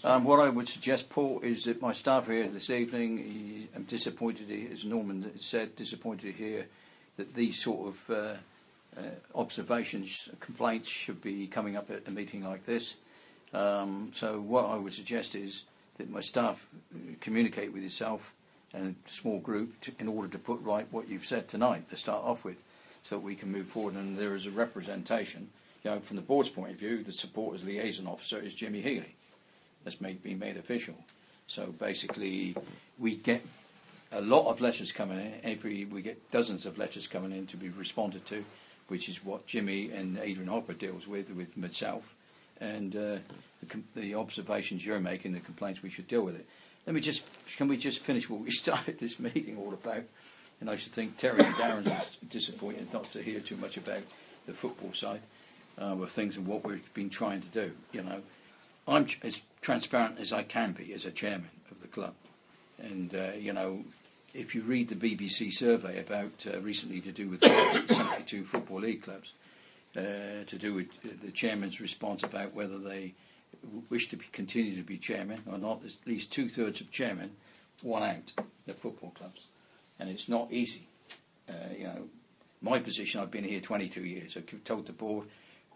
What I would suggest, Paul, is that my staff here this evening, I'm disappointed, as Norman said, disappointed to hear that these sort of observations, complaints should be coming up at a meeting like this. So what I would suggest is that my staff communicate with yourself and a small group in order to put right what you've said tonight to start off with, so that we can move forward. And there is a representation, from the board's point of view, the supporters liaison officer is Jimmy Healy. That's been made official. So basically, we get a lot of letters coming in. We get dozens of letters coming in to be responded to, which is what Jimmy and Adrian Hopper deals with myself, and the observations you're making, the complaints, we should deal with it. Can we just finish what we started this meeting all about? And I should think Terry and Darren are disappointed not to hear too much about the football side of things and what we've been trying to do. I'm as transparent as I can be as a chairman of the club. And, if you read the BBC survey about recently to do with 72 Football League clubs, to do with the chairman's response about whether they wish to continue to be chairman or not, at least 2/3 of chairmen want out the football clubs. And it's not easy. My position, I've been here 22 years. I've told the board,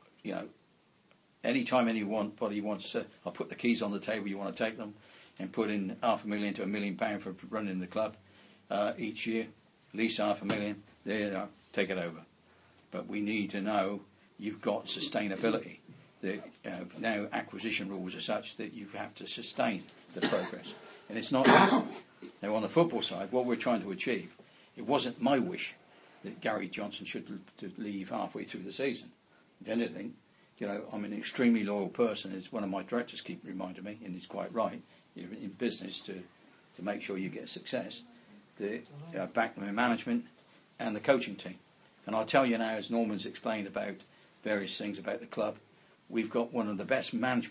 anytime anybody wants to, I'll put the keys on the table, you want to take them, and put in £500,000 to £1 million for running the club each year, at least £500,000, there you are, take it over. But we need to know you've got sustainability. Now acquisition rules are such that you have to sustain the progress. And it's not easy. Now on the football side, what we're trying to achieve, it wasn't my wish that Gary Johnson should leave halfway through the season. If anything, I'm an extremely loyal person, as one of my directors keep reminding me, and he's quite right, you're in business to make sure you get success, back the management and the coaching team. And I'll tell you now, as Norman's explained about various things about the club, we've got one of the best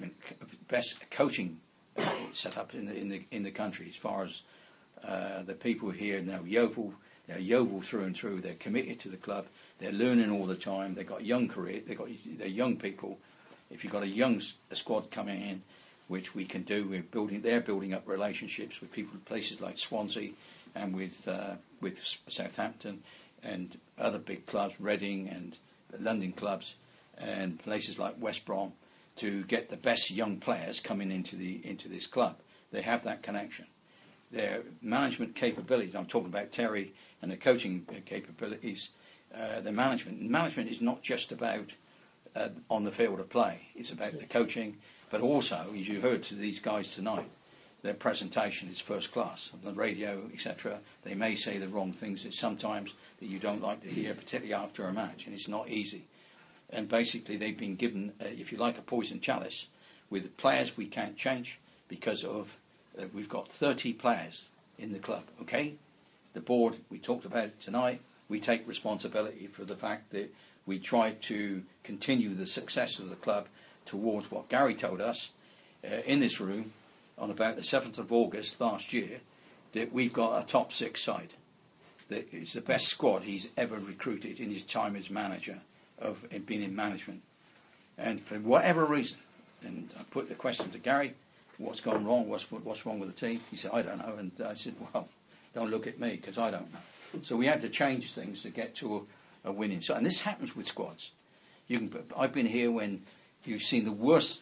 coaching set up in the country, as far as the people here now. They're Yeovil through and through. They're committed to the club. They're learning all the time. They've got young career. They're young people. If you've got a squad coming in, which we can do, they're building up relationships with people in places like Swansea and with Southampton and other big clubs, Reading and London clubs, and places like West Brom, to get the best young players coming into this club. They have that connection. Their management capabilities, I'm talking about Terry and the coaching capabilities, the management is not just about on the field of play. It's about the coaching, but also, as you heard to these guys tonight, their presentation is first class. On the radio, etc., they may say the wrong things that sometimes that you don't like to hear, particularly after a match, and it's not easy. And basically, they've been given, if you like, a poison chalice with players we can't change because of we've got 30 players in the club. Okay, the board, we talked about it tonight. We take responsibility for the fact that we try to continue the success of the club towards what Gary told us in this room on about the 7th of August last year, that we've got a top 6 side. That it's the best squad he's ever recruited in his time as manager of being in management. And for whatever reason, and I put the question to Gary, what's gone wrong, what's wrong with the team? He said, I don't know. And I said, well, don't look at me, because I don't know. So we had to change things to get to a winning side. And this happens with squads. I've been here when you've seen the worst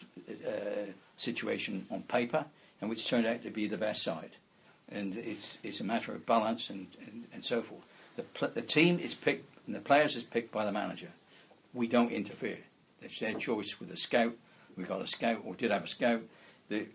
situation on paper, and which turned out to be the best side. And it's a matter of balance and so forth. The team is picked, and the players is picked by the manager. We don't interfere. It's their choice with a scout. We've got a scout, or did have a scout, that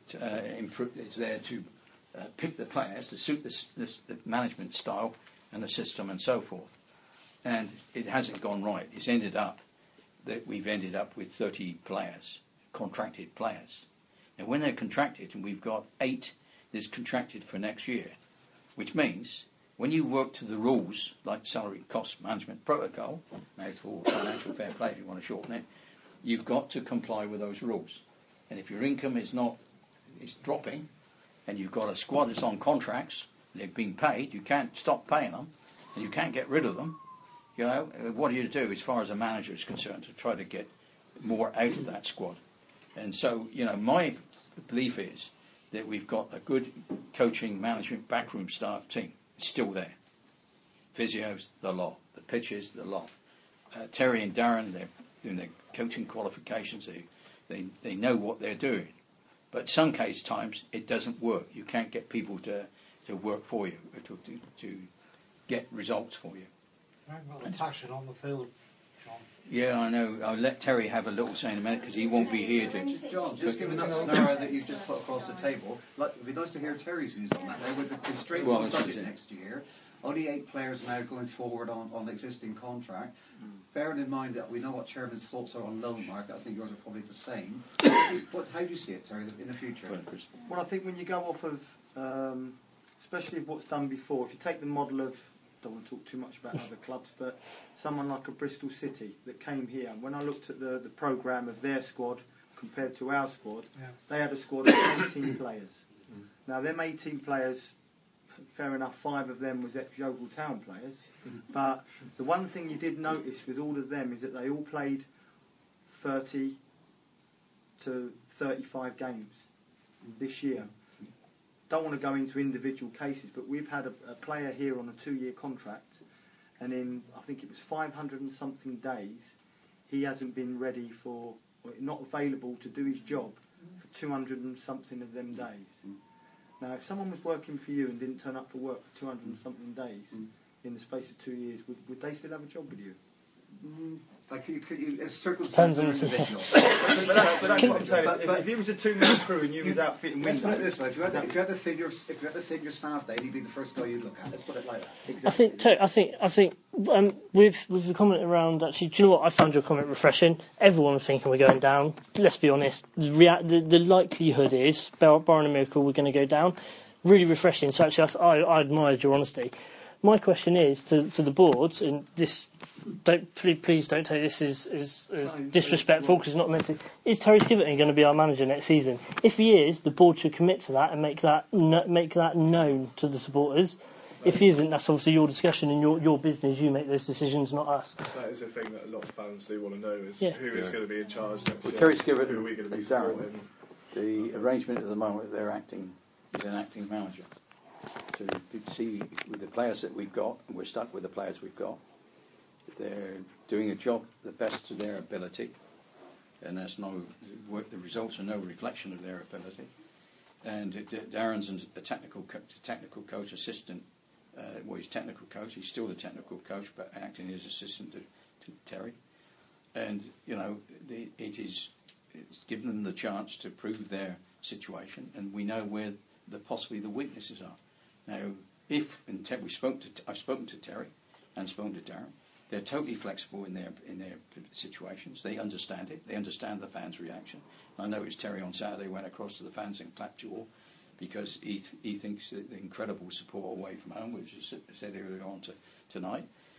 is there to pick the players to suit the management style and the system and so forth. And it hasn't gone right. It's ended up that we've ended up with 30 players, contracted players. And when they're contracted, and we've got 8 that's contracted for next year, which means when you work to the rules, like salary cost management protocol, mouthful, financial fair play if you want to shorten it, you've got to comply with those rules. And if your income is dropping, and you've got a squad that's on contracts, they've been paid, you can't stop paying them, and you can't get rid of them, what do you do as far as a manager is concerned to try to get more out of that squad? And so, my belief is that we've got a good coaching, management, backroom staff team. It's still there. Physios, the lot. The pitches, the lot. Terry and Darren, they're doing their coaching qualifications. They know what they're doing. But some times it doesn't work. You can't get people to work for you, to get results for you. You haven't got the passion on the field, John. Yeah, I know. I'll let Terry have a little say in a minute because he won't be here to. John, just given that scenario that you've just put across the table, it'd be nice to hear Terry's views on that. Now, with the constraints on the budget next year, only 8 players now going forward on the existing contract. Bearing in mind that we know what Chairman's thoughts are on loan market, I think yours are probably the same. But how do you see it, Terry, in the future? Well, I think when you go off of, especially what's done before, if you take the model of, don't want to talk too much about other clubs, but someone like a Bristol City that came here, when I looked at the programme of their squad compared to our squad, they had a squad of 18 players. Now, them 18 players, fair enough, 5 of them was ex-Yeovil Town players, but the one thing you did notice with all of them is that they all played 30 to 35 games this year. Don't want to go into individual cases, but we've had a player here on a 2-year contract, and in, I think it was 500 and something days, he hasn't been ready for, or not available to do his job for 200 and something of them days. Now, if someone was working for you and didn't turn up for work for 200 and something days in the space of 2 years, would they still have a job with you? It's circumstances individual. But that's what I'm saying. If he was a 2-man crew and you was out fitting windows... Let's put it this way, if you had to thin your staff down, he'd be the first guy you'd look at. Let's put it like that. Exactly. I think with the comment around, actually, do you know what? I found your comment refreshing. Everyone was thinking we're going down. Let's be honest. The likelihood is, barring a miracle, we're going to go down. Really refreshing. So actually, I admired your honesty. My question is to the board, and this, please don't take this as disrespectful because it's not meant to. Is Terry Skiverton going to be our manager next season? If he is, the board should commit to that and make that known to the supporters. If he isn't, that's obviously your discussion and your business. You make those decisions, not us. That is a thing that a lot of fans do want to know: is who is going to be in charge next year. Terry Skiverton, who are we going to be Darren, supporting? the arrangement at the moment they're acting is an acting manager. So you can see with the players that we've got, and we're stuck with the players we've got, they're doing a job the best to their ability, and the results are no reflection of their ability. And Darren's a technical coach, assistant. He's technical coach. He's still the technical coach, but acting as assistant to Terry. And it's given them the chance to prove their situation, and we know where possibly the weaknesses are. Now, I've spoken to Terry and spoken to Darren. They're totally flexible in their situations. They understand it. They understand the fans' reaction. I noticed Terry on Saturday went across to the fans and clapped you all because he thinks that the incredible support away from home, which is said earlier on tonight.